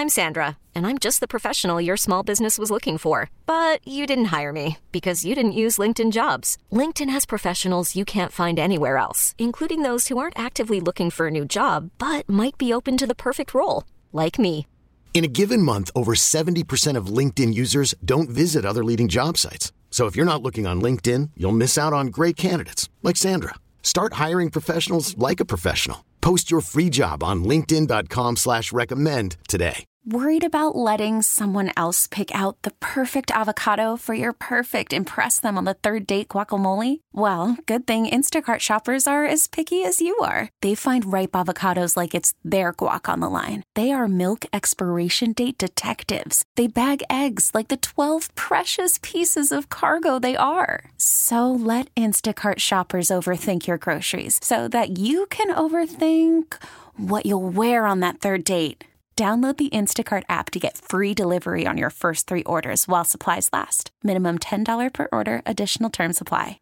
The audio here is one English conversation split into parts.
I'm Sandra, and I'm just the professional your small business was looking for. But you didn't hire me because you didn't use LinkedIn Jobs. LinkedIn has professionals you can't find anywhere else, including those who aren't actively looking for a new job, but might be open to the perfect role, like me. In a given month, over 70% of LinkedIn users don't visit other leading job sites. So if you're not looking on LinkedIn, you'll miss out on great candidates like Sandra. Start hiring professionals like a professional. Post your free job on linkedin.com/recommend today. Worried about letting someone else pick out the perfect avocado for your perfect impress them on the third date guacamole? Well, good thing Instacart shoppers are as picky as you are. They find ripe avocados like it's their guac on the line. They are milk expiration date detectives. They bag eggs like the 12 precious pieces of cargo they are. So let Instacart shoppers overthink your groceries so that you can overthink what you'll wear on that third date. Download the Instacart app to get free delivery on your first 3 orders while supplies last. Minimum $10 per order. Additional terms apply.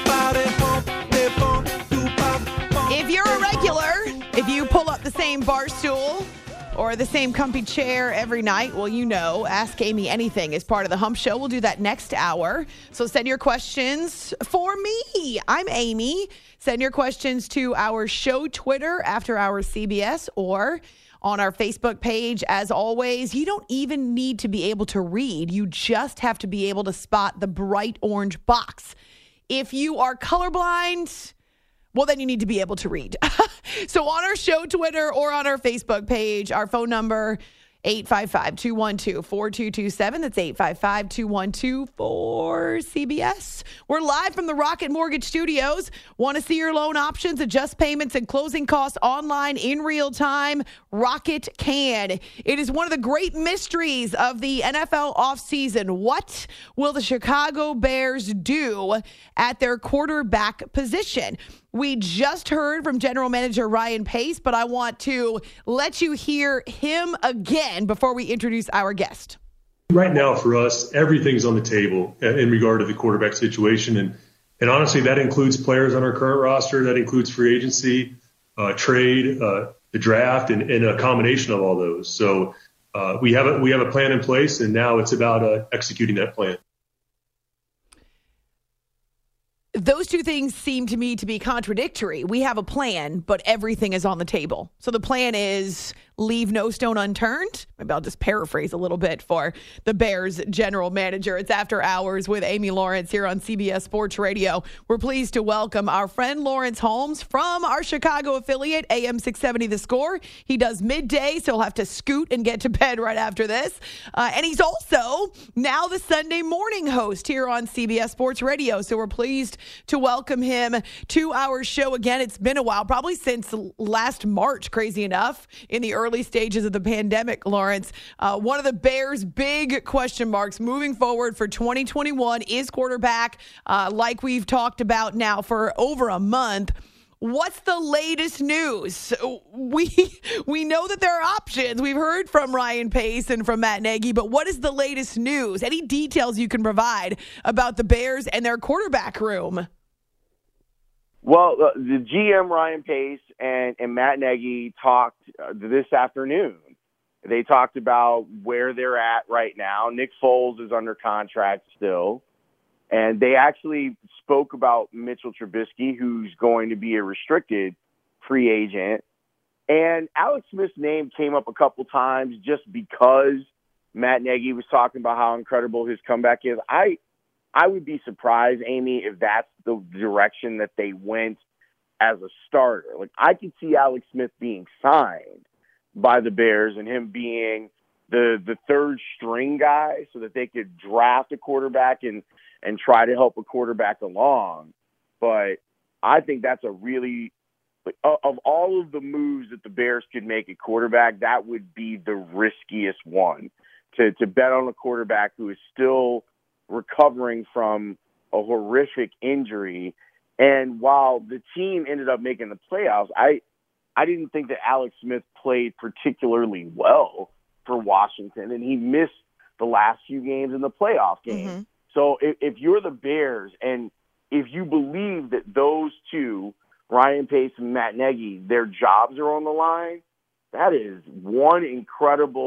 If you're a regular, if you pull up the same bar stool or the same comfy chair every night, well, you know, Ask Amy Anything is part of the Hump Show. We'll do that next hour. So send your questions for me. I'm Amy. Send your questions to our show Twitter, After Hours CBS, or on our Facebook page. As always, you don't even need to be able to read. You just have to be able to spot the bright orange box. If you are colorblind, well, then you need to be able to read. So on our show Twitter or on our Facebook page, our phone number, 855-212-4227. That's 855-212-4CBS. We're live from the Rocket Mortgage Studios. Want to see your loan options, adjust payments, and closing costs online in real time? Rocket can. It is one of the great mysteries of the NFL offseason. What will the Chicago Bears do at their quarterback position? We just heard from General Manager Ryan Pace, but I want to let you hear him again before we introduce our guest. Right now for us, everything's on the table in regard to the quarterback situation. And honestly, that includes players on our current roster. That includes free agency, trade, the draft, and a combination of all those. So we have a plan in place, and now it's about executing that plan. Those two things seem to me to be contradictory. We have a plan, but everything is on the table. So the plan is leave no stone unturned. Maybe I'll just paraphrase a little bit for the Bears general manager. It's After Hours with Amy Lawrence here on CBS Sports Radio. We're pleased to welcome our friend Lawrence Holmes from our Chicago affiliate, AM 670 The Score. He does midday, so he'll have to scoot and get to bed right after this. And he's also now the Sunday morning host here on CBS Sports Radio. So we're pleased to welcome him to our show again. It's been a while, probably since last March, crazy enough, in the early stages of the pandemic, Lawrence. One of the Bears' big question marks moving forward for 2021 is quarterback, like we've talked about now for over a month. What's the latest news? We know that there are options. We've heard from Ryan Pace and from Matt Nagy, but what is the latest news? Any details you can provide about the Bears and their quarterback room? Well, the GM, Ryan Pace, and Matt Nagy talked this afternoon. They talked about where they're at right now. Nick Foles is under contract still. And they actually spoke about Mitchell Trubisky, who's going to be a restricted free agent. And Alex Smith's name came up a couple times just because Matt Nagy was talking about how incredible his comeback is. I would be surprised, Amy, if that's the direction that they went as a starter. Like, I could see Alex Smith being signed by the Bears and him being the third string guy so that they could draft a quarterback and try to help a quarterback along. But I think that's a really, of all of the moves that the Bears could make at quarterback, that would be the riskiest one, to bet on a quarterback who is still recovering from a horrific injury. And while the team ended up making the playoffs, I didn't think that Alex Smith played particularly well for Washington, and he missed the last few games in the playoff game. Mm-hmm. So if you're the Bears and if you believe that those two, Ryan Pace and Matt Nagy, their jobs are on the line, that is one incredible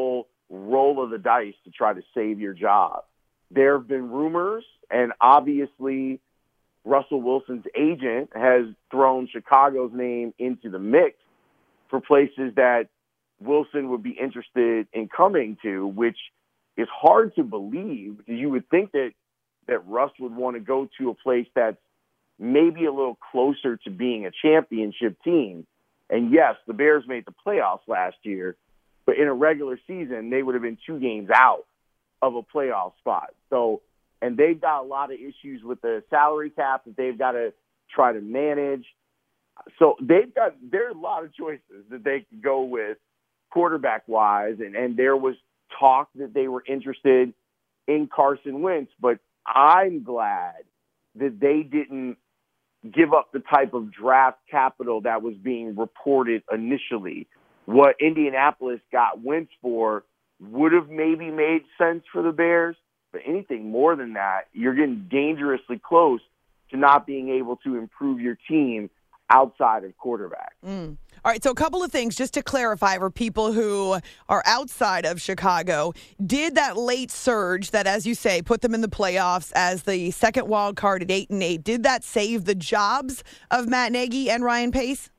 roll of the dice to try to save your job. There have been rumors, and obviously Russell Wilson's agent has thrown Chicago's name into the mix for places that Wilson would be interested in coming to, which is hard to believe because you would think that Russ would want to go to a place that's maybe a little closer to being a championship team. And yes, the Bears made the playoffs last year, but in a regular season, they would have been 2 games out of a playoff spot. So, and they've got a lot of issues with the salary cap that they've got to try to manage. So there are a lot of choices that they could go with quarterback-wise, and there was talk that they were interested in Carson Wentz, but I'm glad that they didn't give up the type of draft capital that was being reported initially. What Indianapolis got Wentz for would have maybe made sense for the Bears, but anything more than that, you're getting dangerously close to not being able to improve your team outside of quarterback. All right, so a couple of things just to clarify for people who are outside of Chicago. Did that late surge that, as you say, put them in the playoffs as the second wild card at 8-8, did that save the jobs of Matt Nagy and Ryan Pace?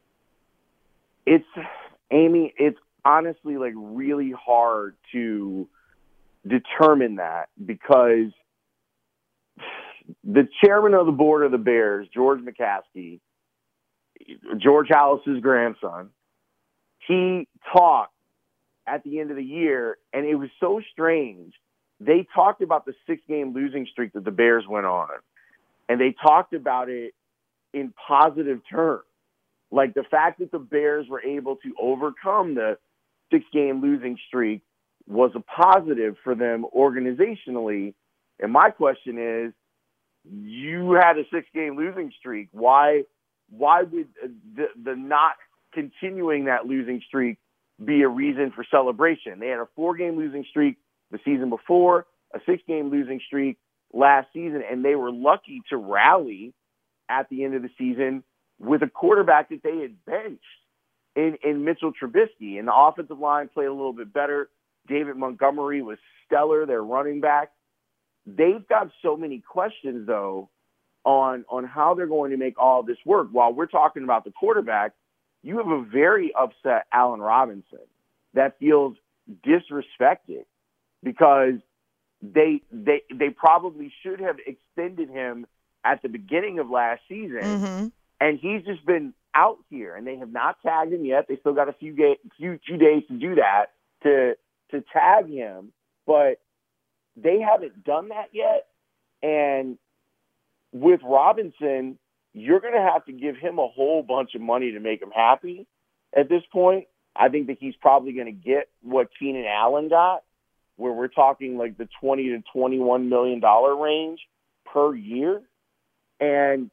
Amy, it's honestly like really hard to determine that because the chairman of the board of the Bears, George McCaskey, George Halas's grandson, he talked at the end of the year, and it was so strange. They talked about the 6-game losing streak that the Bears went on, and they talked about it in positive terms. Like the fact that the Bears were able to overcome the 6-game losing streak was a positive for them organizationally. And my question is, you had a 6-game losing streak. Why would the not continuing that losing streak be a reason for celebration? They had a 4-game losing streak the season before, a 6-game losing streak last season, and they were lucky to rally at the end of the season with a quarterback that they had benched in Mitchell Trubisky. And the offensive line played a little bit better. David Montgomery was stellar, their running back. They've got so many questions, though, on how they're going to make all this work. While we're talking about the quarterback, you have a very upset Allen Robinson that feels disrespected because they probably should have extended him at the beginning of last season, and he's just been out here, and they have not tagged him yet. They still got a few days to do that, to tag him, but they haven't done that yet. And with Robinson, you're going to have to give him a whole bunch of money to make him happy at this point. I think that he's probably going to get what Keenan Allen got, where we're talking like the $20 to $21 million range per year. And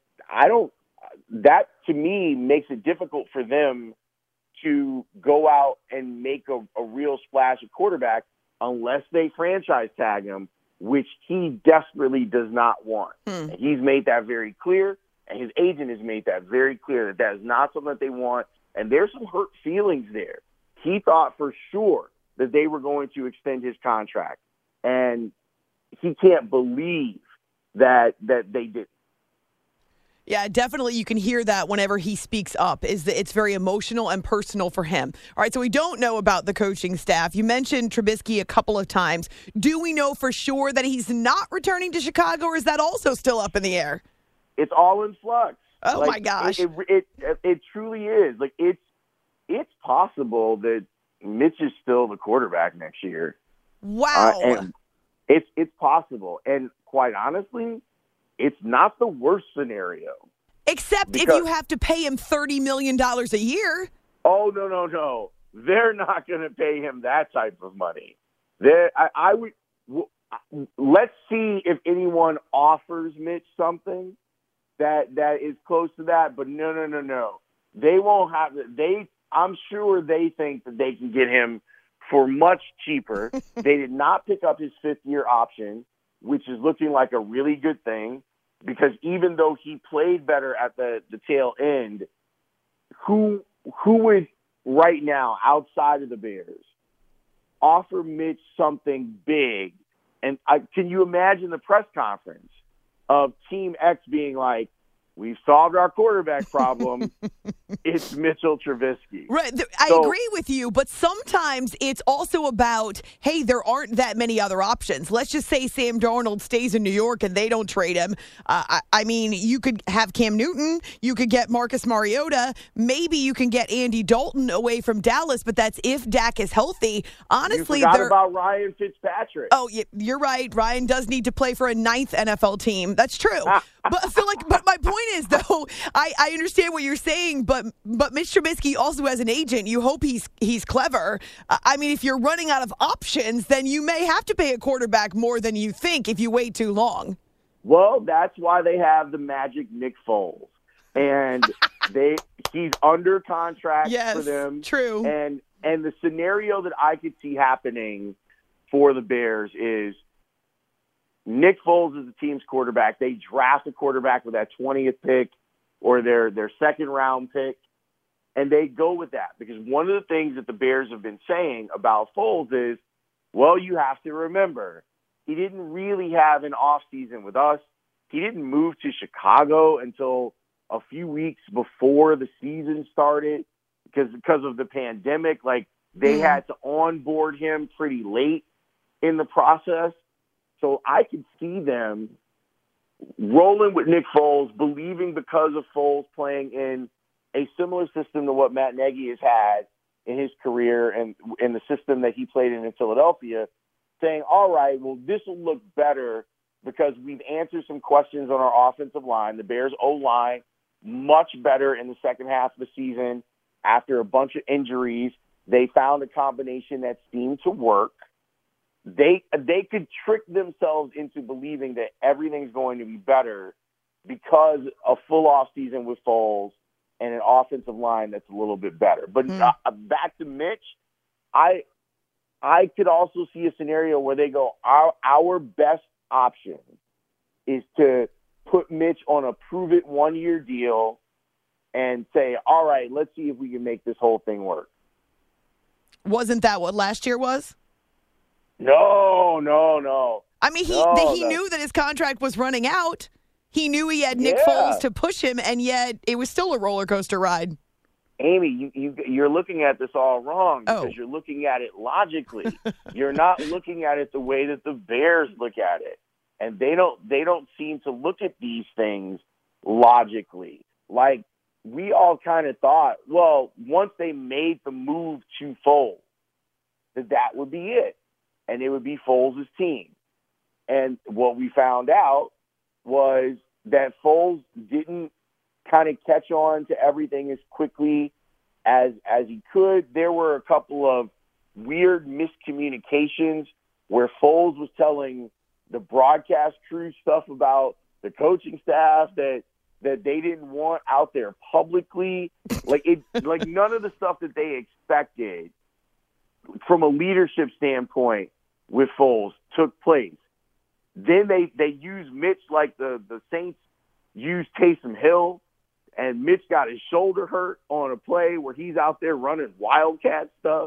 that to me makes it difficult for them to go out and make a real splash at quarterback unless they franchise tag him, which he desperately does not want. And he's made that very clear, and his agent has made that very clear that is not something that they want, and there's some hurt feelings there. He thought for sure that they were going to extend his contract, and he can't believe that they didn't. Yeah, definitely you can hear that whenever he speaks up, is that it's very emotional and personal for him. All right, so we don't know about the coaching staff. You mentioned Trubisky a couple of times. Do we know for sure that he's not returning to Chicago, or is that also still up in the air? It's all in flux. Oh, my gosh. It truly is. Like, it's possible that Mitch is still the quarterback next year. Wow. And it's possible. And quite honestly, it's not the worst scenario. Except if you have to pay him $30 million a year. Oh, no. They're not going to pay him that type of money. Let's see if anyone offers Mitch something that is close to that. But no. They won't have it. I'm sure they think that they can get him for much cheaper. They did not pick up his 5th-year option, which is looking like a really good thing, because even though he played better at the tail end, who would right now, outside of the Bears, offer Mitch something big. And can you imagine the press conference of Team X being like, we've solved our quarterback problem. It's Mitchell Trubisky. Right. I agree with you, but sometimes it's also about, hey, there aren't that many other options. Let's just say Sam Darnold stays in New York and they don't trade him. I mean, you could have Cam Newton. You could get Marcus Mariota. Maybe you can get Andy Dalton away from Dallas, but that's if Dak is healthy. Honestly, you forgot about Ryan Fitzpatrick. Oh, you're right. Ryan does need to play for a 9th NFL team. That's true. But I feel like, but my point is, though, I understand what you're saying, but Mitch Trubisky also has an agent. You hope he's clever. I mean, if you're running out of options, then you may have to pay a quarterback more than you think if you wait too long. Well, that's why they have the magic Nick Foles, and he's under contract for them. True. And the scenario that I could see happening for the Bears is Nick Foles is the team's quarterback. They draft a quarterback with that 20th pick or their second-round pick, and they go with that. Because one of the things that the Bears have been saying about Foles is, well, you have to remember, he didn't really have an offseason with us. He didn't move to Chicago until a few weeks before the season started because of the pandemic. Like, they had to onboard him pretty late in the process. So I could see them rolling with Nick Foles, believing because of Foles playing in a similar system to what Matt Nagy has had in his career and in the system that he played in Philadelphia, saying, all right, well, this will look better because we've answered some questions on our offensive line. The Bears' O-line, much better in the second half of the season after a bunch of injuries. They found a combination that seemed to work. They could trick themselves into believing that everything's going to be better because a full off season with Foles and an offensive line that's a little bit better. But back to Mitch, I could also see a scenario where they go, our best option is to put Mitch on a prove-it one-year deal and say, all right, let's see if we can make this whole thing work. Wasn't that what last year was? No. I mean, he knew that his contract was running out. He knew he had Nick Foles to push him, and yet it was still a roller coaster ride. Amy, you're looking at this all wrong because you're looking at it logically. You're not looking at it the way that the Bears look at it, and they don't seem to look at these things logically. Like, we all kind of thought, well, once they made the move to Foles, that would be it. And it would be Foles' team. And what we found out was that Foles didn't kind of catch on to everything as quickly as he could. There were a couple of weird miscommunications where Foles was telling the broadcast crew stuff about the coaching staff that they didn't want out there publicly. Like none of the stuff that they expected from a leadership standpoint with Foles took place. Then they used Mitch like the Saints used Taysom Hill, and Mitch got his shoulder hurt on a play where he's out there running Wildcat stuff.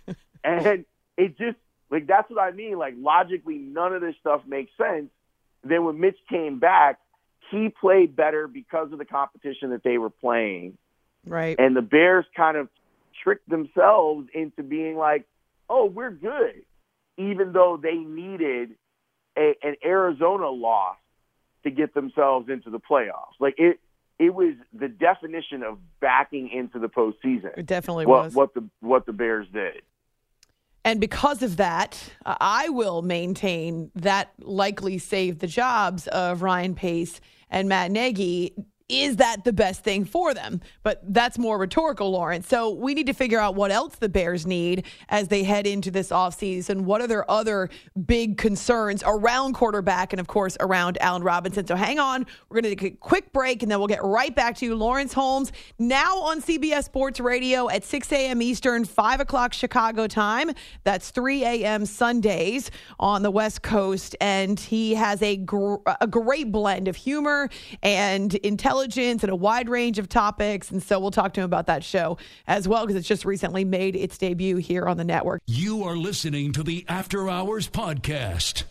And it just, like, that's what I mean. Like, logically, none of this stuff makes sense. Then when Mitch came back, he played better because of the competition that they were playing. Right. And the Bears kind of tricked themselves into being like, oh, we're good, even though they needed an Arizona loss to get themselves into the playoffs. Like, it was the definition of backing into the postseason. It definitely was. What the Bears did. And because of that, I will maintain that likely saved the jobs of Ryan Pace and Matt Nagy. Is that the best thing for them? But that's more rhetorical, Lawrence. So we need to figure out what else the Bears need as they head into this offseason. What are their other big concerns around quarterback and, of course, around Allen Robinson? So hang on. We're going to take a quick break, and then we'll get right back to you. Lawrence Holmes, now on CBS Sports Radio at 6 a.m. Eastern, 5 o'clock Chicago time. That's 3 a.m. Sundays on the West Coast. And he has a great blend of humor and intelligence intelligence and a wide range of topics. And so we'll talk to him about that show as well, because it's just recently made its debut here on the network. You are listening to the After Hours Podcast.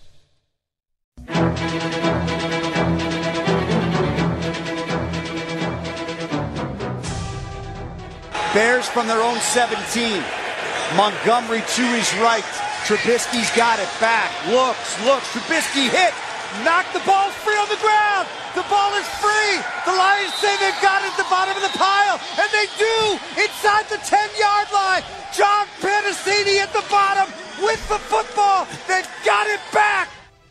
Bears from their own 17. Montgomery to his right. Trubisky's got it back. Looks. Trubisky hit. Knocked the ball free on the ground. The ball is free. The Lions say they've got it at the bottom of the pile. And they do. Inside the 10-yard line. John Panacini at the bottom with the football. They've got it back.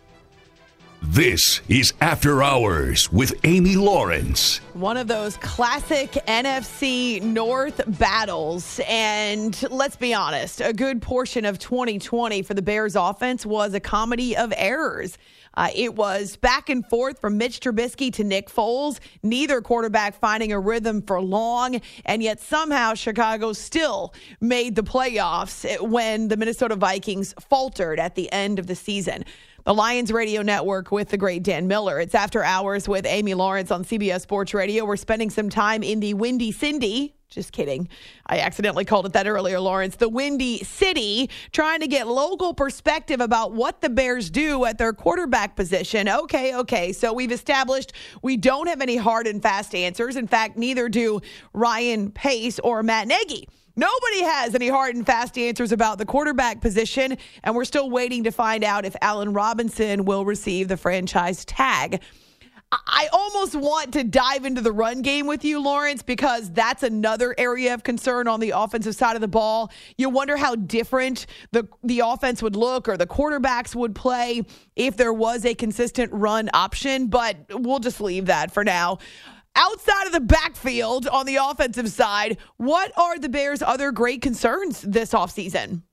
This is After Hours with Amy Lawrence. One of those classic NFC North battles. And let's be honest, a good portion of 2020 for the Bears offense was a comedy of errors. It was back and forth from Mitch Trubisky to Nick Foles, neither quarterback finding a rhythm for long, and yet somehow Chicago still made the playoffs when the Minnesota Vikings faltered at the end of the season. The Lions Radio Network with the great Dan Miller. It's After Hours with Amy Lawrence on CBS Sports Radio. We're spending some time in the Windy Cindy. Just kidding. I accidentally called it that earlier, Lawrence. The Windy City, trying to get local perspective about what the Bears do at their quarterback position. Okay. So we've established we don't have any hard and fast answers. In fact, neither do Ryan Pace or Matt Nagy. Nobody has any hard and fast answers about the quarterback position, and we're still waiting to find out if Allen Robinson will receive the franchise tag. I almost want to dive into the run game with you, Lawrence, because that's another area of concern on the offensive side of the ball. You wonder how different the offense would look or the quarterbacks would play if there was a consistent run option, but we'll just leave that for now. Outside of the backfield on the offensive side, what are the Bears' other great concerns this offseason?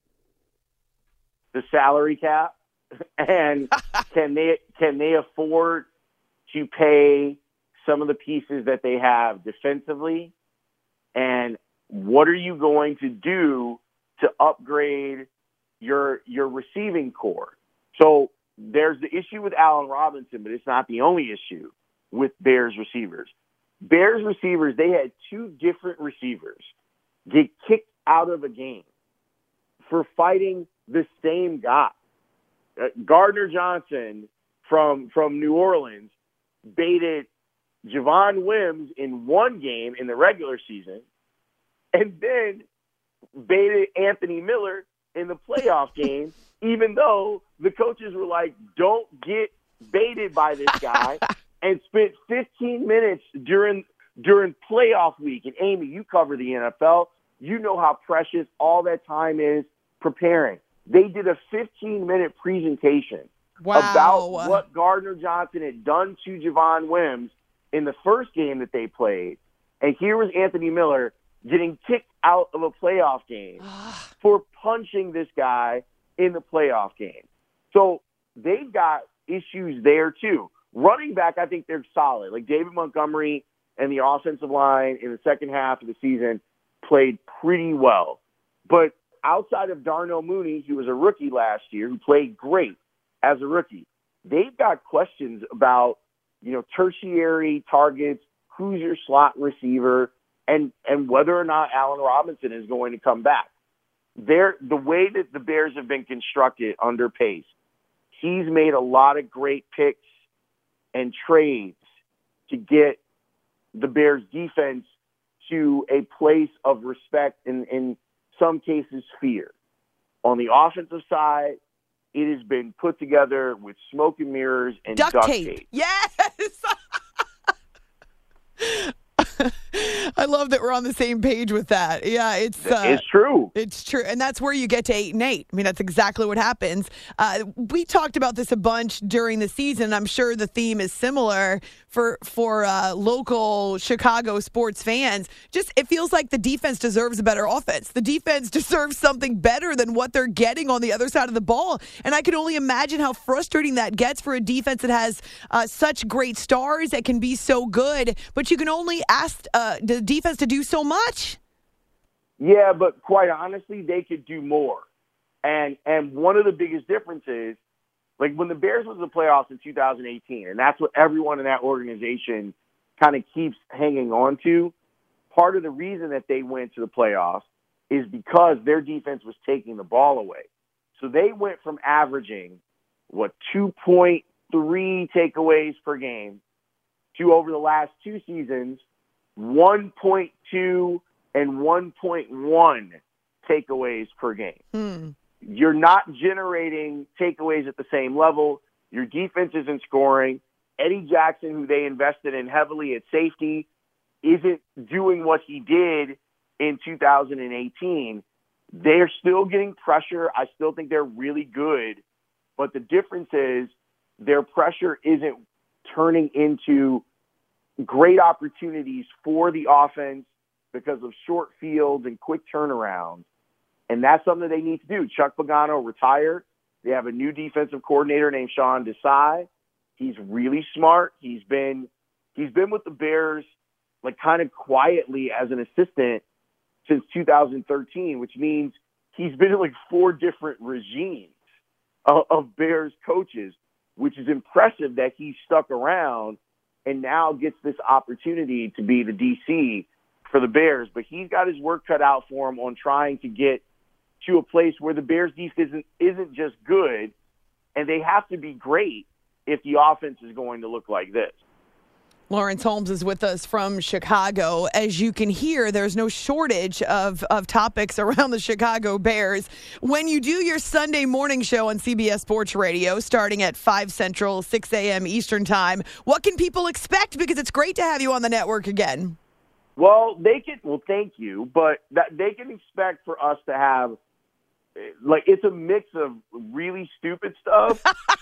The salary cap, and can they afford to pay some of the pieces that they have defensively? And what are you going to do to upgrade your receiving core? So there's the issue with Allen Robinson, but it's not the only issue with Bears receivers. Bears receivers, they had two different receivers get kicked out of a game for fighting the same guy. Gardner Johnson from New Orleans baited Javon Wims in one game in the regular season and then baited Anthony Miller in the playoff game, even though the coaches were like, don't get baited by this guy. And spent 15 minutes during playoff week. And Amy, you cover the NFL. You know how precious all that time is preparing. They did a 15-minute presentation about what Gardner Johnson had done to Javon Wims in the first game that they played. And here was Anthony Miller getting kicked out of a playoff game for punching this guy in the playoff game. So they've got issues there, too. Running back, I think they're solid. Like David Montgomery and the offensive line in the second half of the season played pretty well. But outside of Darnell Mooney, who was a rookie last year, who played great as a rookie, they've got questions about, tertiary targets, who's your slot receiver, and whether or not Allen Robinson is going to come back. The way that the Bears have been constructed under Pace, he's made a lot of great picks and trades to get the Bears defense to a place of respect and in some cases fear. On the offensive side, it has been put together with smoke and mirrors and duct tape. Yes! I love that we're on the same page with that. Yeah, it's true. It's true. And that's where you get to 8-8. I mean, that's exactly what happens. We talked about this a bunch during the season. I'm sure the theme is similar for local Chicago sports fans. Just it feels like the defense deserves a better offense. The defense deserves something better than what they're getting on the other side of the ball. And I can only imagine how frustrating that gets for a defense that has such great stars that can be so good, but you can only ask the defense to do so much. Yeah, but quite honestly, they could do more. And one of the biggest differences, like when the Bears was in the playoffs in 2018, and that's what everyone in that organization kind of keeps hanging on to. Part of the reason that they went to the playoffs is because their defense was taking the ball away. So they went from averaging, 2.3 takeaways per game to, over the last 2 seasons, 1.2 and 1.1 takeaways per game. You're not generating takeaways at the same level. Your defense isn't scoring. Eddie Jackson, who they invested in heavily at safety, isn't doing what he did in 2018. They're still getting pressure. I still think they're really good. But the difference is their pressure isn't turning into great opportunities for the offense because of short fields and quick turnarounds. And that's something they need to do. Chuck Pagano retired. They have a new defensive coordinator named Sean Desai. He's really smart. He's been with the Bears kind of quietly as an assistant since 2013, which means he's been in 4 different regimes of Bears coaches, which is impressive that he stuck around and now gets this opportunity to be the DC for the Bears. But he's got his work cut out for him on trying to get to a place where the Bears defense isn't just good, and they have to be great if the offense is going to look like this. Lawrence Holmes is with us from Chicago. As you can hear, there's no shortage of topics around the Chicago Bears. When you do your Sunday morning show on CBS Sports Radio, starting at 5 Central, 6 a.m. Eastern Time, what can people expect? Because it's great to have you on the network again. Well, thank you, but they can expect for us to have, it's a mix of really stupid stuff.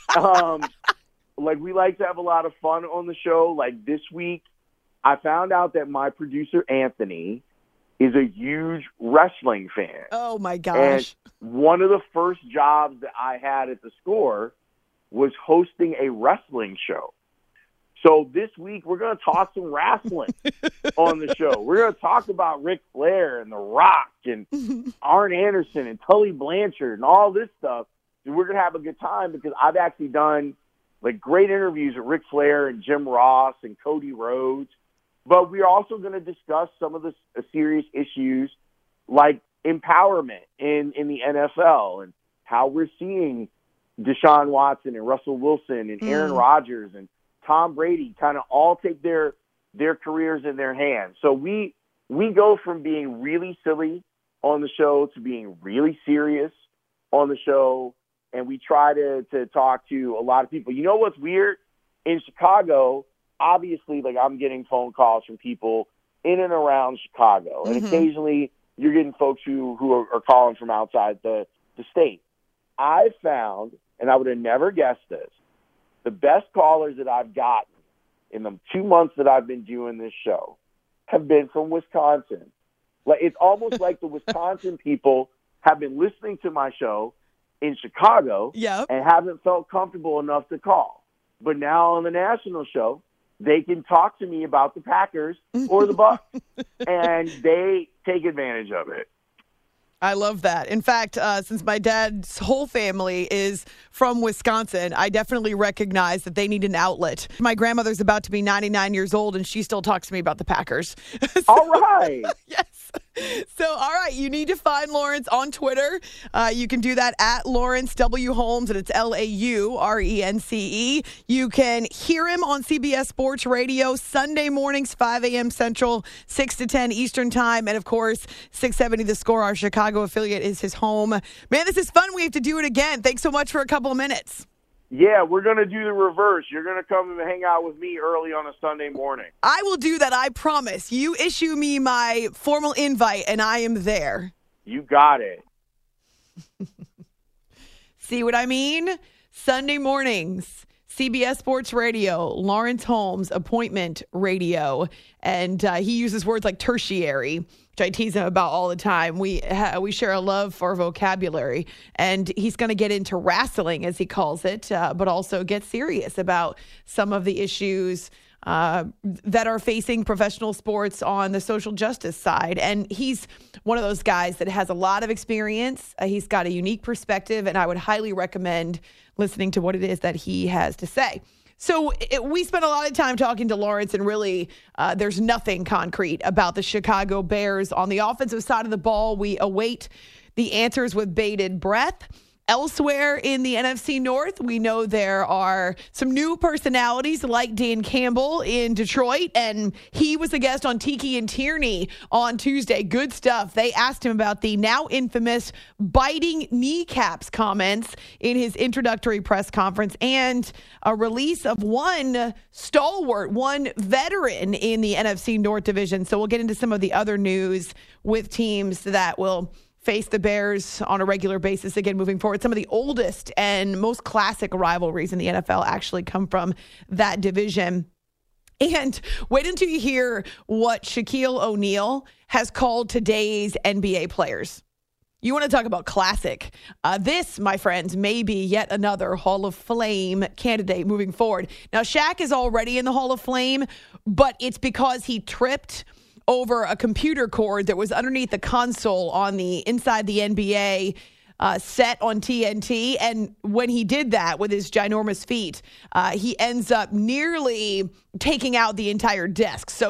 We like to have a lot of fun on the show. This week, I found out that my producer, Anthony, is a huge wrestling fan. Oh, my gosh. And one of the first jobs that I had at the Score was hosting a wrestling show. So this week, we're going to talk some wrestling on the show. We're going to talk about Ric Flair and The Rock and Arn Anderson and Tully Blanchard and all this stuff. And we're going to have a good time because I've actually done great interviews with Ric Flair and Jim Ross and Cody Rhodes. But we're also going to discuss some of the serious issues like empowerment in the NFL and how we're seeing Deshaun Watson and Russell Wilson and Aaron Rodgers and Tom Brady kind of all take their careers in their hands. So we go from being really silly on the show to being really serious on the show. And we try to talk to a lot of people. You know what's weird? In Chicago, obviously, I'm getting phone calls from people in and around Chicago. And occasionally you're getting folks who are calling from outside the state. I found, and I would have never guessed this, the best callers that I've gotten in the 2 months that I've been doing this show have been from Wisconsin. It's almost like the Wisconsin people have been listening to my show in Chicago and haven't felt comfortable enough to call. But now on the national show, they can talk to me about the Packers or the Bucs, and they take advantage of it. I love that. In fact, since my dad's whole family is from Wisconsin, I definitely recognize that they need an outlet. My grandmother's about to be 99 years old, and she still talks to me about the Packers. All right. Yes. So, all right, you need to find Lawrence on Twitter. You can do that at Lawrence W. Holmes, and it's LAURENCE. You can hear him on CBS Sports Radio Sunday mornings, 5 a.m. Central, 6 to 10 Eastern Time. And, of course, 670 The Score, our Chicago affiliate, is his home. Man, this is fun. We have to do it again. Thanks so much for a couple of minutes. Yeah, we're going to do the reverse. You're going to come and hang out with me early on a Sunday morning. I will do that, I promise. You issue me my formal invite, and I am there. You got it. See what I mean? Sunday mornings, CBS Sports Radio, Lawrence Holmes, appointment radio. And he uses words like tertiary, which I tease him about all the time. We share a love for vocabulary, and he's going to get into wrestling, as he calls it, but also get serious about some of the issues that are facing professional sports on the social justice side. And he's one of those guys that has a lot of experience. He's got a unique perspective, and I would highly recommend listening to what it is that he has to say. So we spent a lot of time talking to Lawrence, and really there's nothing concrete about the Chicago Bears. On the offensive side of the ball, we await the answers with bated breath. Elsewhere in the NFC North, we know there are some new personalities like Dan Campbell in Detroit, and he was a guest on Tiki and Tierney on Tuesday. Good stuff. They asked him about the now infamous biting kneecaps comments in his introductory press conference and a release of one stalwart, one veteran in the NFC North division. So we'll get into some of the other news with teams that will face the Bears on a regular basis again moving forward. Some of the oldest and most classic rivalries in the NFL actually come from that division. And wait until you hear what Shaquille O'Neal has called today's NBA players. You want to talk about classic. This, my friends, may be yet another Hall of Fame candidate moving forward. Now, Shaq is already in the Hall of Fame, but it's because he tripped over a computer cord that was underneath the console on the inside the NBA set on TNT. And when he did that with his ginormous feet, he ends up nearly taking out the entire desk. So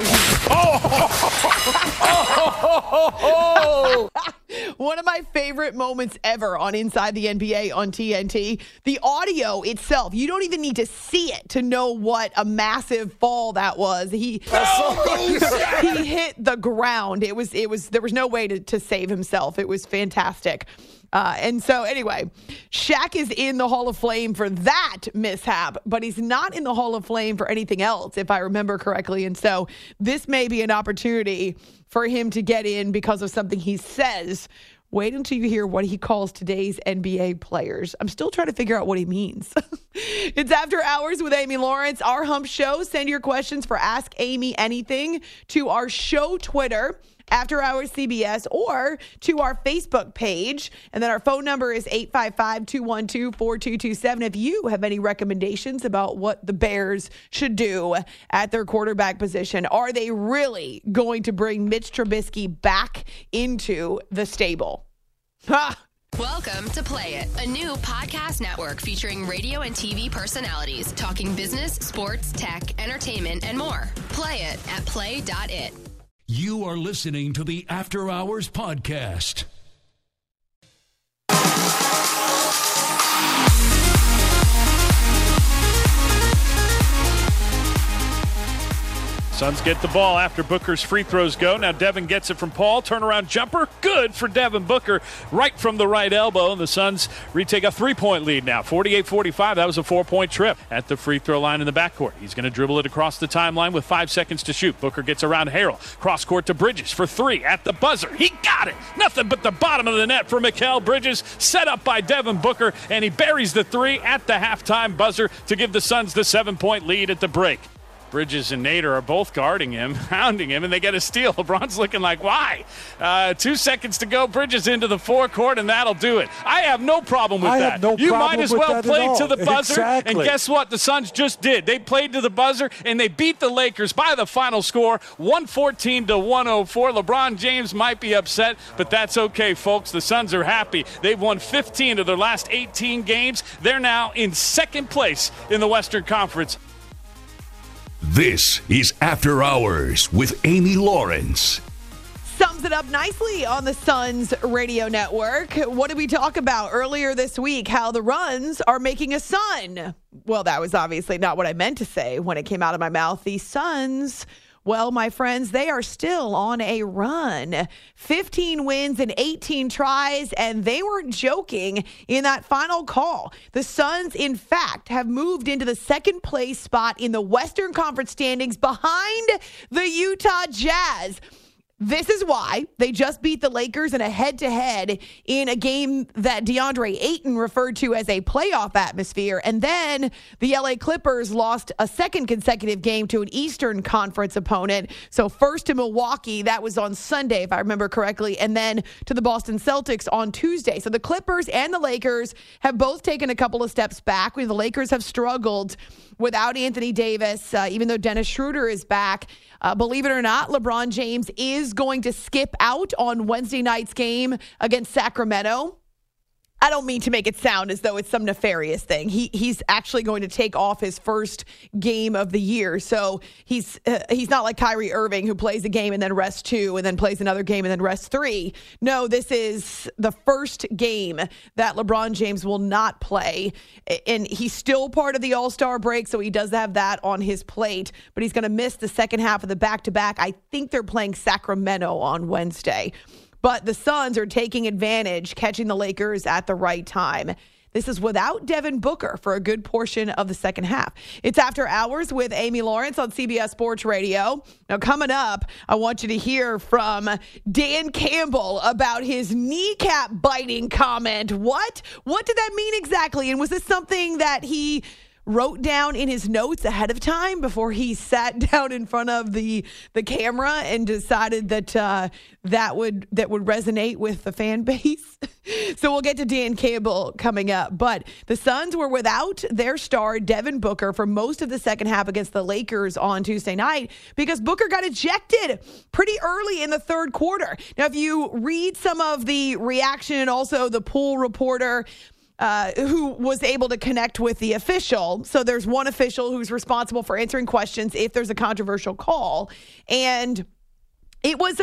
one of my favorite moments ever on Inside the NBA on TNT, the audio itself, you don't even need to see it to know what a massive fall that was. He hit the ground. There was no way to save himself. It was fantastic. And so anyway, Shaq is in the Hall of Fame for that mishap, but he's not in the Hall of Fame for anything else, if I remember correctly. And so this may be an opportunity for him to get in because of something he says. Wait until you hear what he calls today's NBA players. I'm still trying to figure out what he means. It's After Hours with Amy Lawrence, our Hump Show. Send your questions for Ask Amy Anything to our show Twitter, After Hours CBS, or to our Facebook page. And then our phone number is 855-212-4227. If you have any recommendations about what the Bears should do at their quarterback position, are they really going to bring Mitch Trubisky back into the stable? Ha! Welcome to Play It, a new podcast network featuring radio and TV personalities talking business, sports, tech, entertainment, and more. Play it at play.it. You are listening to the After Hours Podcast. Suns get the ball after Booker's free throws go. Now Devin gets it from Paul. Turnaround jumper. Good for Devin Booker right from the right elbow. And the Suns retake a 3-point lead now. 48-45. That was a 4-point trip at the free throw line in the backcourt. He's going to dribble it across the timeline with 5 seconds to shoot. Booker gets around Harrell. Cross court to Bridges for 3 at the buzzer. He got it. Nothing but the bottom of the net for Mikal Bridges. Set up by Devin Booker. And he buries the 3 at the halftime buzzer to give the Suns the 7-point lead at the break. Bridges and Nader are both guarding him, hounding him, and they get a steal. LeBron's looking like, why? 2 seconds to go. Bridges into the forecourt, and that'll do it. I have no problem with that. You might as well play to the buzzer. Exactly. And guess what? The Suns just did. They played to the buzzer, and they beat the Lakers by the final score, 114-104. LeBron James might be upset, but that's okay, folks. The Suns are happy. They've won 15 of their last 18 games. They're now in second place in the Western Conference. This is After Hours with Amy Lawrence. Sums it up nicely on the Suns radio network. What did we talk about earlier this week? How the runs are making a sun. Well, that was obviously not what I meant to say when it came out of my mouth. The Suns, well, my friends, they are still on a run. 15 wins and 18 tries, and they weren't joking in that final call. The Suns, in fact, have moved into the second place spot in the Western Conference standings behind the Utah Jazz. This is why they just beat the Lakers in a head-to-head in a game that DeAndre Ayton referred to as a playoff atmosphere. And then the LA Clippers lost a second consecutive game to an Eastern Conference opponent. So first to Milwaukee, that was on Sunday, if I remember correctly, and then to the Boston Celtics on Tuesday. So the Clippers and the Lakers have both taken a couple of steps back. The Lakers have struggled without Anthony Davis, even though Dennis Schroeder is back. Believe it or not, LeBron James is going to skip out on Wednesday night's game against Sacramento. I don't mean to make it sound as though it's some nefarious thing. He's actually going to take off his first game of the year. So he's not like Kyrie Irving, who plays a game and then rests 2 and then plays another game and then rests 3. No, this is the first game that LeBron James will not play. And he's still part of the All-Star break, so he does have that on his plate. But he's going to miss the second half of the back-to-back. I think they're playing Sacramento on Wednesday. But the Suns are taking advantage, catching the Lakers at the right time. This is without Devin Booker for a good portion of the second half. It's After Hours with Amy Lawrence on CBS Sports Radio. Now, coming up, I want you to hear from Dan Campbell about his kneecap biting comment. What did that mean exactly? And was this something that he wrote down in his notes ahead of time before he sat down in front of the camera and decided that that would resonate with the fan base? So we'll get to Dan Campbell coming up. But the Suns were without their star, Devin Booker, for most of the second half against the Lakers on Tuesday night because Booker got ejected pretty early in the third quarter. Now, if you read some of the reaction and also the pool reporter who was able to connect with the official. So there's one official who's responsible for answering questions if there's a controversial call. And it was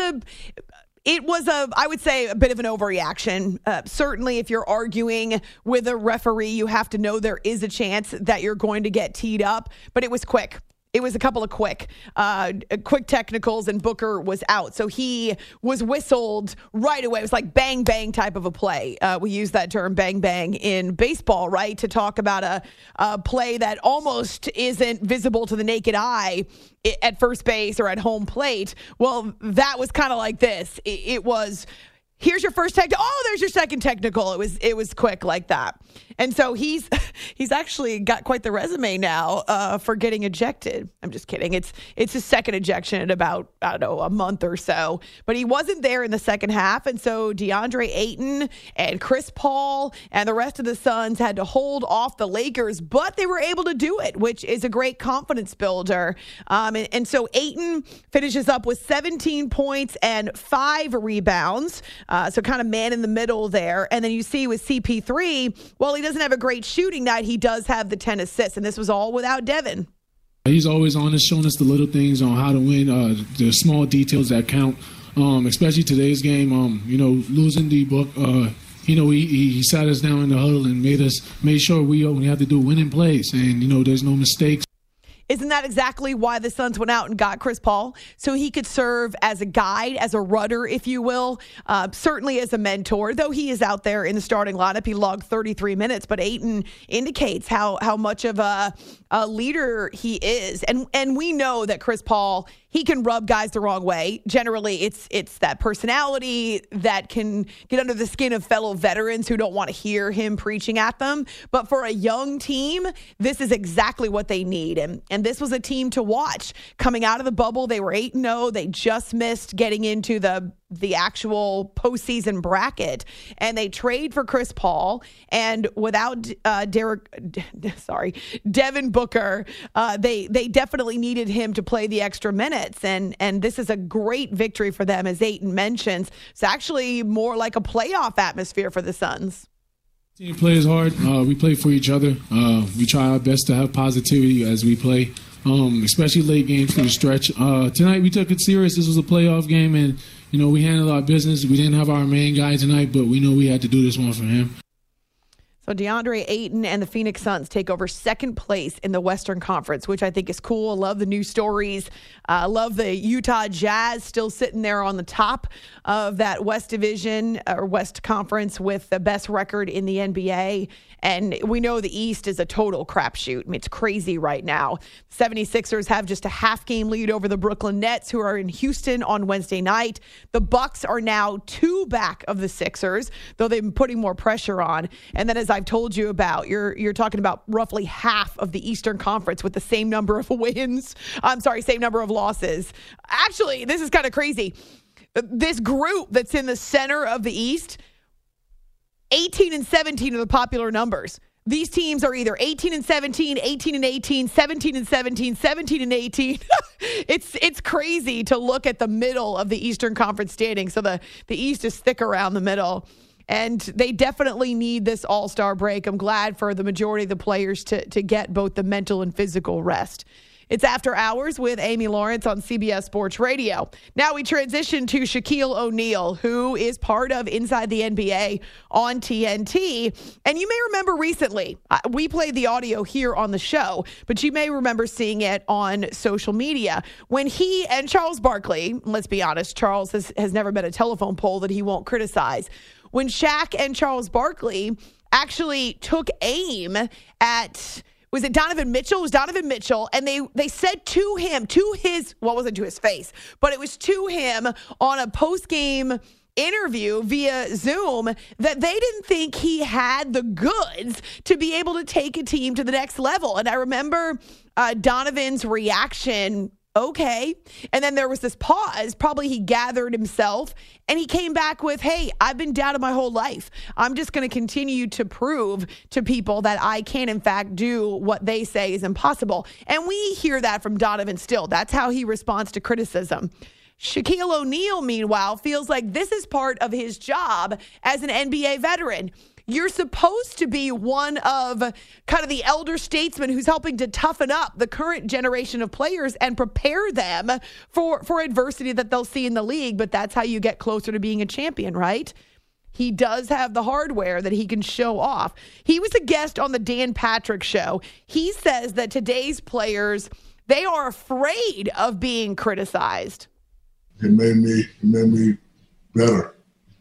I would say, a bit of an overreaction. Certainly, if you're arguing with a referee, you have to know there is a chance that you're going to get teed up. But it was quick. It was a couple of quick technicals, and Booker was out. So he was whistled right away. It was like bang, bang type of a play. We use that term, bang, bang, in baseball, right, to talk about a play that almost isn't visible to the naked eye at first base or at home plate. Well, that was kind of like this. It was, here's your first technical. Oh, there's your second technical. It was quick like that. And so he's actually got quite the resume now for getting ejected. I'm just kidding. It's his second ejection in about, I don't know, a month or so. But he wasn't there in the second half. And so DeAndre Ayton and Chris Paul and the rest of the Suns had to hold off the Lakers, but they were able to do it, which is a great confidence builder. And so Ayton finishes up with 17 points and 5 rebounds. So kind of man in the middle there. And then you see with CP3, while he doesn't have a great shooting night, he does have the 10 assists, and this was all without Devin. He's always on us, showing us the little things on how to win, the small details that count, especially today's game. Losing the book, he sat us down in the huddle and made sure we have to do winning plays, and there's no mistakes. Isn't that exactly why the Suns went out and got Chris Paul? So he could serve as a guide, as a rudder, if you will, certainly as a mentor. Though he is out there in the starting lineup, he logged 33 minutes, but Ayton indicates how much of a leader he is. And we know that Chris Paul, he can rub guys the wrong way. Generally, it's that personality that can get under the skin of fellow veterans who don't want to hear him preaching at them. But for a young team, this is exactly what they need. And this was a team to watch. Coming out of the bubble, they were 8-0. They just missed getting into the actual postseason bracket, and they trade for Chris Paul, and without Devin Booker, they definitely needed him to play the extra minutes, and this is a great victory for them, as Ayton mentions. It's actually more like a playoff atmosphere for the Suns. Team plays hard. We play for each other. We try our best to have positivity as we play, especially late games through the stretch. Tonight we took it serious. This was a playoff game, and we handled our business. We didn't have our main guy tonight, but we know we had to do this one for him. So DeAndre Ayton and the Phoenix Suns take over second place in the Western Conference, which I think is cool. I love the news stories. I love the Utah Jazz still sitting there on the top of that West Division or West Conference with the best record in the NBA. And we know the East is a total crapshoot. I mean, it's crazy right now. 76ers have just a half-game lead over the Brooklyn Nets, who are in Houston on Wednesday night. The Bucks are now 2 back of the Sixers, though they've been putting more pressure on. And then, as I've told you about, you're talking about roughly half of the Eastern Conference with the same number of same number of losses. Actually, this is kind of crazy. This group that's in the center of the East, 18 and 17 are the popular numbers. These teams are either 18 and 17, 18 and 18, 17 and 17, 17 and 18. It's crazy to look at the middle of the Eastern Conference standing. So the East is thick around the middle. And they definitely need this all-star break. I'm glad for the majority of the players to get both the mental and physical rest. It's After Hours with Amy Lawrence on CBS Sports Radio. Now we transition to Shaquille O'Neal, who is part of Inside the NBA on TNT. And you may remember recently, we played the audio here on the show, but you may remember seeing it on social media when he and Charles Barkley, let's be honest, Charles has never been a telephone pole that he won't criticize. When Shaq and Charles Barkley actually took aim at... Was it Donovan Mitchell? It was Donovan Mitchell. And they said to him, wasn't to his face, but it was to him on a post-game interview via Zoom that they didn't think he had the goods to be able to take a team to the next level. And I remember Donovan's reaction, okay. And then there was this pause. Probably he gathered himself and he came back with, hey, I've been doubted my whole life. I'm just going to continue to prove to people that I can, in fact, do what they say is impossible. And we hear that from Donovan still. That's how he responds to criticism. Shaquille O'Neal, meanwhile, feels like this is part of his job as an NBA veteran. You're supposed to be one of kind of the elder statesmen who's helping to toughen up the current generation of players and prepare them for adversity that they'll see in the league. But that's how you get closer to being a champion, right? He does have the hardware that he can show off. He was a guest on the Dan Patrick Show. He says that today's players, they are afraid of being criticized. It made me better.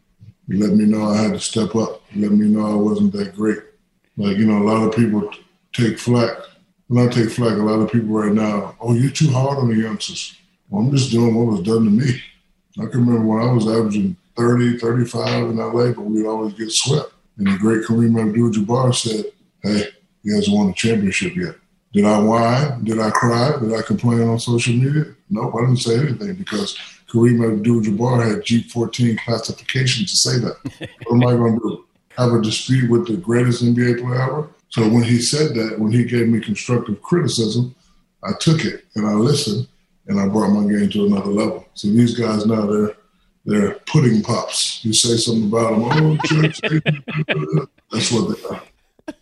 It let me know I had to step up. It let me know I wasn't that great. Like, a lot of people take flack. When I take flack, a lot of people right now, oh, you're too hard on the youngsters. Well, I'm just doing what was done to me. I can remember when I was averaging 30, 35 in LA, but we'd always get swept. And the great Kareem Abdul-Jabbar said, hey, he hasn't won a championship yet. Did I whine? Did I cry? Did I complain on social media? Nope, I didn't say anything because Kareem Abdul-Jabbar had G14 classification to say that. What am I going to do? Have a dispute with the greatest NBA player ever? So when he said that, when he gave me constructive criticism, I took it and I listened and I brought my game to another level. So these guys now, they're pudding pops. You say something about them, church, that's what they are.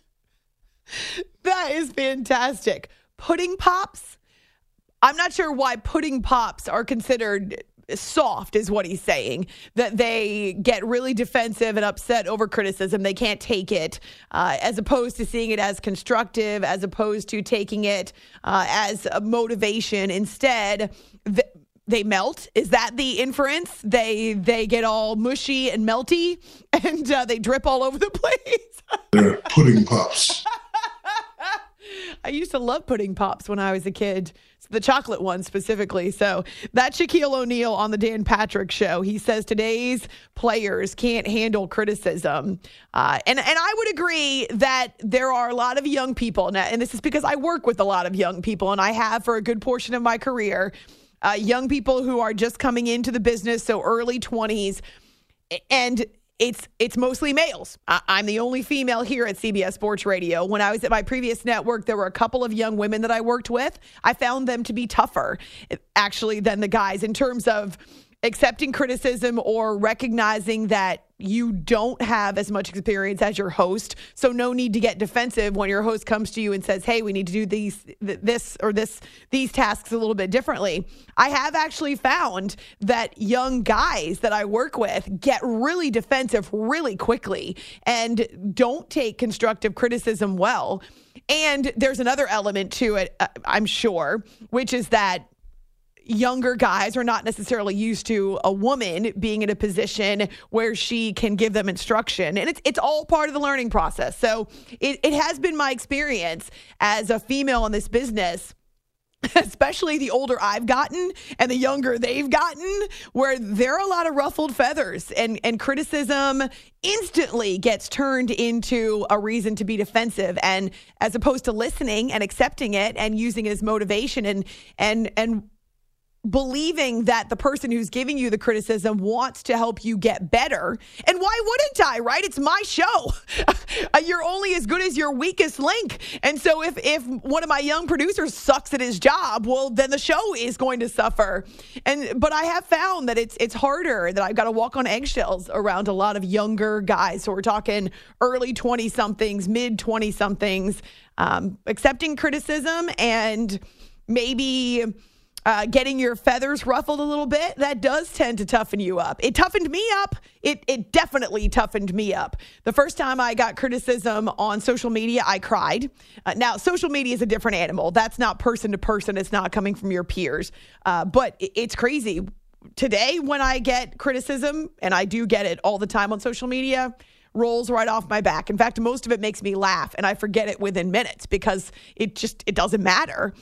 That is fantastic. Pudding pops? I'm not sure why pudding pops are considered soft is what he's saying, that they get really defensive and upset over criticism. They can't take it, as opposed to seeing it as constructive, as opposed to taking it as a motivation. Instead, they melt. Is that the inference? They get all mushy and melty and they drip all over the place. They're pudding pops. I used to love pudding pops when I was a kid, the chocolate one specifically. So that's Shaquille O'Neal on the Dan Patrick Show. He says today's players can't handle criticism. And I would agree that there are a lot of young people, and this is because I work with a lot of young people, and I have for a good portion of my career, young people who are just coming into the business, so early 20s, and it's mostly males. I'm the only female here at CBS Sports Radio. When I was at my previous network, there were a couple of young women that I worked with. I found them to be tougher, actually, than the guys in terms of accepting criticism or recognizing that you don't have as much experience as your host. So no need to get defensive when your host comes to you and says, hey, we need to do these tasks a little bit differently. I have actually found that young guys that I work with get really defensive really quickly and don't take constructive criticism well. And there's another element to it, I'm sure, which is that younger guys are not necessarily used to a woman being in a position where she can give them instruction. And it's all part of the learning process. So it has been my experience as a female in this business, especially the older I've gotten and the younger they've gotten, where there are a lot of ruffled feathers and criticism instantly gets turned into a reason to be defensive, and as opposed to listening and accepting it and using it as motivation and believing that the person who's giving you the criticism wants to help you get better. And why wouldn't I, right? It's my show. You're only as good as your weakest link. And so if one of my young producers sucks at his job, well, then the show is going to suffer. But I have found that it's harder, that I've got to walk on eggshells around a lot of younger guys. So we're talking early 20-somethings, mid 20-somethings, accepting criticism and maybe getting your feathers ruffled a little bit. That does tend to toughen you up. It toughened me up. It definitely toughened me up. The first time I got criticism on social media, I cried. Now, social media is a different animal. That's not person to person. It's not coming from your peers. But it's crazy. Today, when I get criticism, and I do get it all the time on social media, rolls right off my back. In fact, most of it makes me laugh, and I forget it within minutes because it doesn't matter.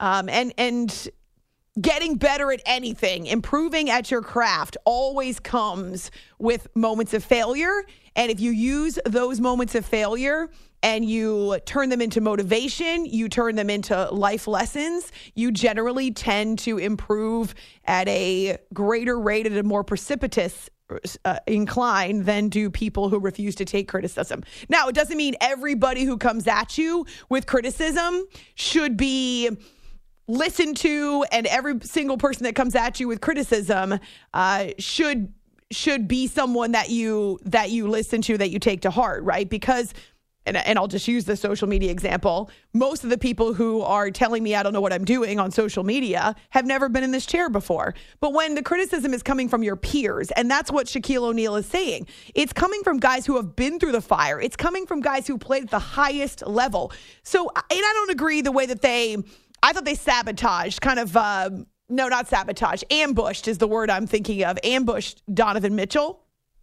And getting better at anything, improving at your craft always comes with moments of failure. And if you use those moments of failure and you turn them into motivation, you turn them into life lessons, you generally tend to improve at a greater rate, at a more precipitous incline than do people who refuse to take criticism. Now, it doesn't mean everybody who comes at you with criticism should be listened to, and every single person that comes at you with criticism should be someone that you listen to, that you take to heart, right? Because, and I'll just use the social media example, most of the people who are telling me I don't know what I'm doing on social media have never been in this chair before. But when the criticism is coming from your peers, and that's what Shaquille O'Neal is saying, it's coming from guys who have been through the fire. It's coming from guys who played at the highest level. So, and I don't agree the way that I thought they sabotaged, no, not sabotage, ambushed is the word I'm thinking of, ambushed Donovan Mitchell.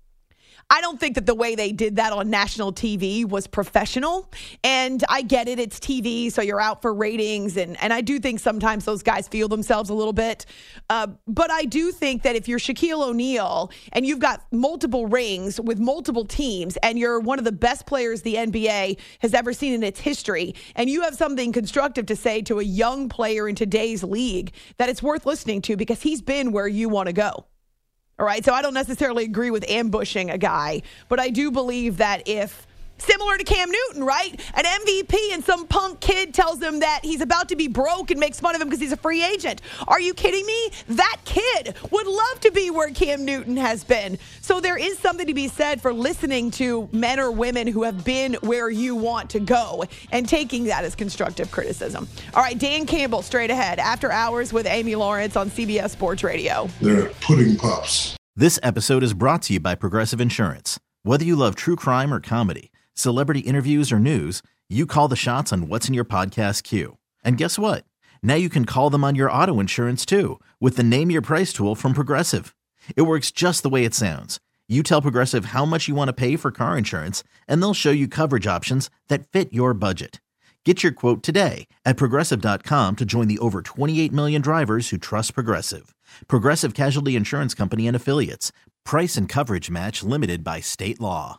I don't think that the way they did that on national TV was professional. And I get it, it's TV, so you're out for ratings. And I do think sometimes those guys feel themselves a little bit. But I do think that if you're Shaquille O'Neal and you've got multiple rings with multiple teams and you're one of the best players the NBA has ever seen in its history, and you have something constructive to say to a young player in today's league, that it's worth listening to because he's been where you want to go. All right, so I don't necessarily agree with ambushing a guy, but I do believe that if, similar to Cam Newton, right? An MVP and some punk kid tells him that he's about to be broke and makes fun of him because he's a free agent. Are you kidding me? That kid would love to be where Cam Newton has been. So there is something to be said for listening to men or women who have been where you want to go and taking that as constructive criticism. All right, Dan Campbell, straight ahead, After Hours with Amy Lawrence on CBS Sports Radio. They're pudding pops. This episode is brought to you by Progressive Insurance. Whether you love true crime or comedy, celebrity interviews or news, you call the shots on what's in your podcast queue. And guess what? Now you can call them on your auto insurance too with the Name Your Price tool from Progressive. It works just the way it sounds. You tell Progressive how much you want to pay for car insurance, and they'll show you coverage options that fit your budget. Get your quote today at Progressive.com to join the over 28 million drivers who trust Progressive. Progressive Casualty Insurance Company and Affiliates. Price and coverage match limited by state law.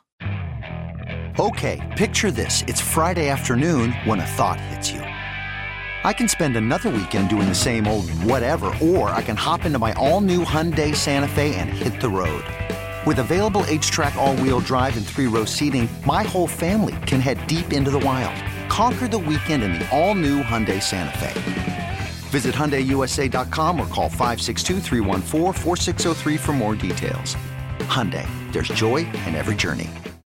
Okay, picture this. It's Friday afternoon when a thought hits you. I can spend another weekend doing the same old whatever, or I can hop into my all-new Hyundai Santa Fe and hit the road. With available H-Track all-wheel drive and 3-row seating, my whole family can head deep into the wild. Conquer the weekend in the all-new Hyundai Santa Fe. Visit HyundaiUSA.com or call 562-314-4603 for more details. Hyundai, there's joy in every journey.